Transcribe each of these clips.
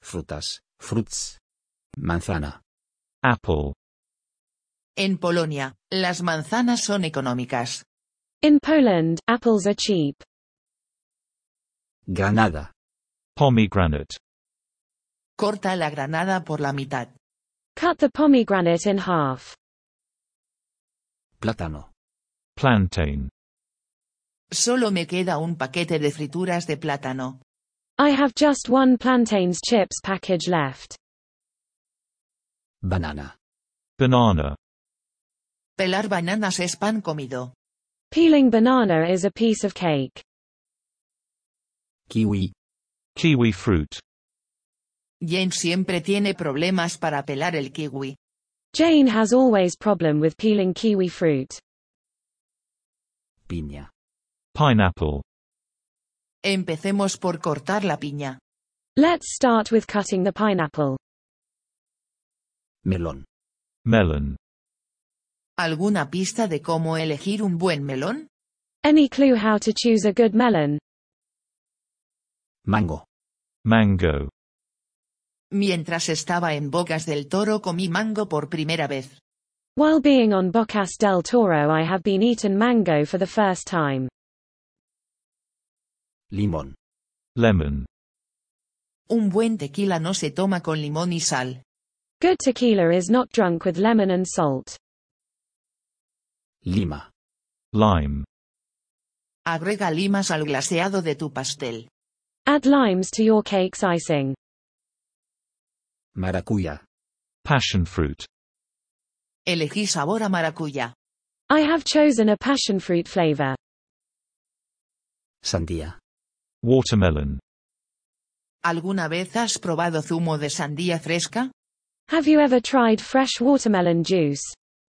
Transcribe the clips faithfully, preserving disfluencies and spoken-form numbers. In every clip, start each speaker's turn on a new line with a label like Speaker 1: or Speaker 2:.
Speaker 1: Frutas, fruits. Manzana.
Speaker 2: Apple.
Speaker 3: En Polonia, las manzanas son económicas.
Speaker 4: In Poland, apples are cheap.
Speaker 1: Granada.
Speaker 2: Pomegranate.
Speaker 3: Corta la granada por la mitad.
Speaker 4: Cut the pomegranate in half.
Speaker 1: Plátano.
Speaker 2: Plantain.
Speaker 3: Solo me queda un paquete de frituras de plátano.
Speaker 4: I have just one plantains chips package left.
Speaker 1: Banana.
Speaker 2: Banana.
Speaker 3: Pelar bananas es pan comido.
Speaker 4: Peeling banana is a piece of cake.
Speaker 1: Kiwi.
Speaker 2: Kiwi fruit.
Speaker 3: Jane siempre tiene problemas para pelar el kiwi.
Speaker 4: Jane has always problem with peeling kiwi fruit.
Speaker 1: Piña.
Speaker 2: Pineapple.
Speaker 3: Empecemos por cortar la piña.
Speaker 4: Let's start with cutting the pineapple.
Speaker 1: Melón.
Speaker 2: Melon.
Speaker 3: ¿Alguna pista de cómo elegir un buen melón?
Speaker 4: Any clue how to choose a good melon?
Speaker 1: Mango.
Speaker 2: Mango.
Speaker 3: Mientras estaba en Bocas del Toro comí mango por primera vez.
Speaker 4: While being on Bocas del Toro I have been eaten mango for the first time.
Speaker 1: Limón.
Speaker 2: Lemon.
Speaker 3: Un buen tequila no se toma con limón y sal.
Speaker 4: Good tequila is not drunk with lemon and salt.
Speaker 1: Lima.
Speaker 2: Lime.
Speaker 3: Agrega limas al glaseado de tu pastel.
Speaker 4: Add limes to your cake's icing.
Speaker 1: Maracuya.
Speaker 2: Passion fruit.
Speaker 3: Elegí sabor a maracuyá.
Speaker 4: I have chosen a passion fruit flavor.
Speaker 1: Sandía.
Speaker 2: Watermelon.
Speaker 3: ¿Alguna vez has probado zumo de sandía fresca?
Speaker 4: Have you ever tried fresh watermelon juice?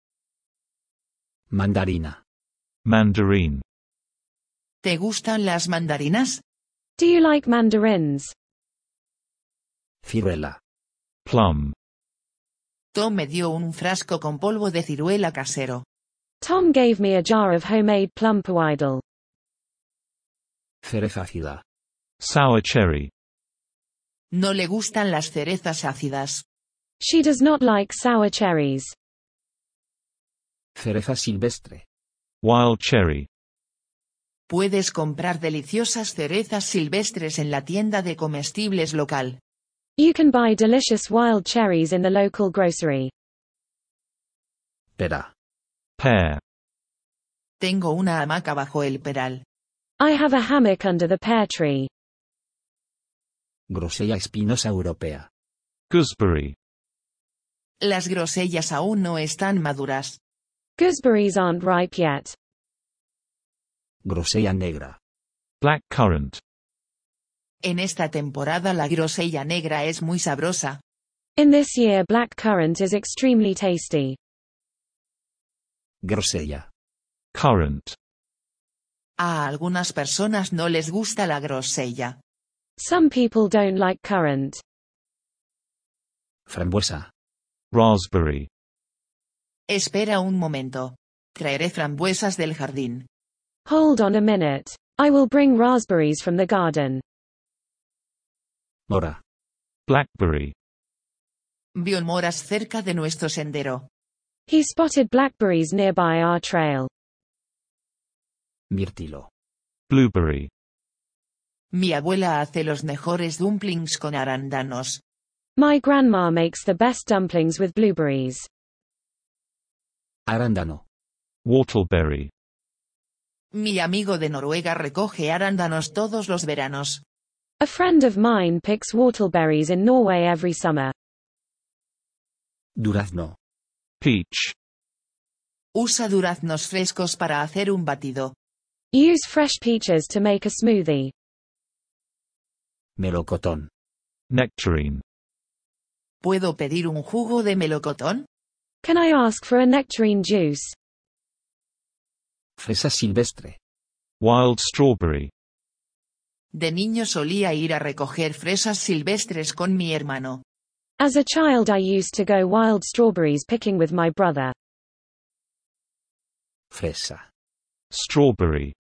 Speaker 1: Mandarina.
Speaker 2: Mandarin.
Speaker 3: ¿Te gustan las mandarinas?
Speaker 4: Do you like mandarins?
Speaker 1: Ciruela.
Speaker 2: Plum.
Speaker 3: Tom me dio un frasco con polvo de ciruela casero.
Speaker 4: Tom gave me a jar of homemade plum powidle.
Speaker 1: Cereza ácida.
Speaker 2: Sour cherry.
Speaker 3: No le gustan las cerezas ácidas.
Speaker 4: She does not like sour cherries.
Speaker 1: Cereza silvestre.
Speaker 2: Wild cherry.
Speaker 3: Puedes comprar deliciosas cerezas silvestres en la tienda de comestibles local.
Speaker 4: You can buy delicious wild cherries in the local grocery.
Speaker 1: Pera.
Speaker 2: Pear.
Speaker 3: Tengo una hamaca bajo el peral.
Speaker 4: I have a hammock under the pear tree.
Speaker 1: Grosella espinosa europea.
Speaker 2: Gooseberry.
Speaker 3: Las grosellas aún no están maduras.
Speaker 4: Gooseberries aren't ripe yet.
Speaker 1: Grosella negra.
Speaker 2: Black currant.
Speaker 3: En esta temporada la grosella negra es muy sabrosa.
Speaker 4: In this year black currant is extremely tasty.
Speaker 1: Grosella.
Speaker 2: Currant.
Speaker 3: A algunas personas no les gusta la grosella.
Speaker 4: Some people don't like currant.
Speaker 1: Frambuesa.
Speaker 2: Raspberry.
Speaker 3: Espera un momento. Traeré frambuesas del jardín.
Speaker 4: Hold on a minute. I will bring raspberries from the garden.
Speaker 1: Mora.
Speaker 2: Blackberry.
Speaker 3: Vio moras cerca de nuestro sendero.
Speaker 4: He spotted blackberries nearby our trail.
Speaker 1: Mirtilo.
Speaker 2: Blueberry.
Speaker 3: Mi abuela hace los mejores dumplings con arándanos.
Speaker 4: My grandma makes the best dumplings with blueberries.
Speaker 1: Arándano.
Speaker 2: Whortleberry.
Speaker 3: Mi amigo de Noruega recoge arándanos todos los veranos.
Speaker 4: A friend of mine picks whortleberries in Norway every summer.
Speaker 1: Durazno.
Speaker 2: Peach.
Speaker 3: Usa duraznos frescos para hacer un batido.
Speaker 4: Use fresh peaches to make a smoothie.
Speaker 1: Melocotón.
Speaker 2: Nectarine.
Speaker 3: ¿Puedo pedir un jugo de melocotón?
Speaker 4: Can I ask for a nectarine juice?
Speaker 1: Fresa silvestre.
Speaker 2: Wild strawberry.
Speaker 3: De niño solía ir a recoger fresas silvestres con mi hermano.
Speaker 4: As a child I used to go wild strawberries picking with my brother.
Speaker 1: Fresa.
Speaker 2: Strawberry.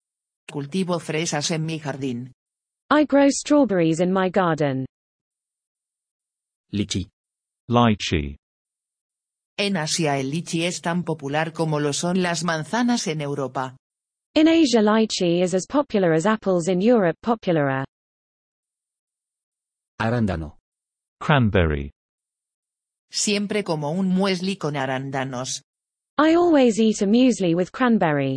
Speaker 3: Cultivo fresas en mi jardín.
Speaker 4: I grow strawberries in my garden.
Speaker 1: Lichi.
Speaker 2: Lychee.
Speaker 3: En Asia el lichi es tan popular como lo son las manzanas en Europa.
Speaker 4: In Asia lychee is as popular as apples in Europe popular are.
Speaker 1: Arándano.
Speaker 2: Cranberry.
Speaker 3: Siempre como un muesli con arándanos.
Speaker 4: I always eat a muesli with cranberry.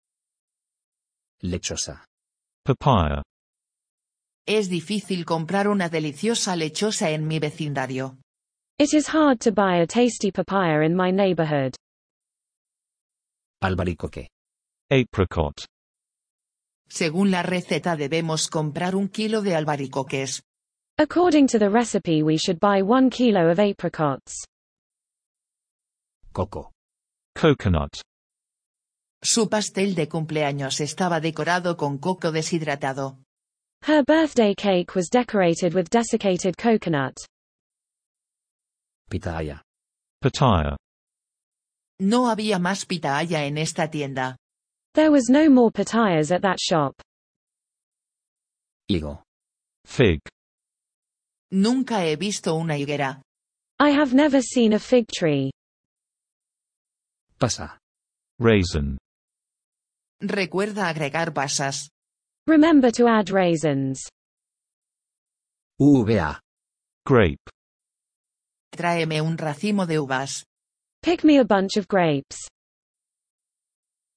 Speaker 1: Lechosa.
Speaker 2: Papaya.
Speaker 3: Es difícil comprar una deliciosa lechosa en mi vecindario.
Speaker 4: It is hard to buy a tasty papaya in my neighborhood.
Speaker 1: Albaricoque.
Speaker 2: Apricot.
Speaker 3: Según la receta debemos comprar un kilo de albaricoques.
Speaker 4: According to the recipe we should buy one kilo of apricots.
Speaker 1: Coco.
Speaker 2: Coconut.
Speaker 3: Su pastel de cumpleaños estaba decorado con coco deshidratado.
Speaker 4: Her birthday cake was decorated with desiccated coconut.
Speaker 1: Pitaya.
Speaker 2: Pitaya.
Speaker 3: No había más pitaya en esta tienda.
Speaker 4: There was no more pitayas at that shop.
Speaker 1: Higo.
Speaker 2: Fig.
Speaker 3: Nunca he visto una higuera.
Speaker 4: I have never seen a fig tree.
Speaker 1: Pasa.
Speaker 2: Raisin.
Speaker 3: Recuerda agregar pasas.
Speaker 4: Remember to add raisins.
Speaker 1: Uva.
Speaker 2: Grape.
Speaker 3: Tráeme un racimo de uvas.
Speaker 4: Pick me a bunch of grapes.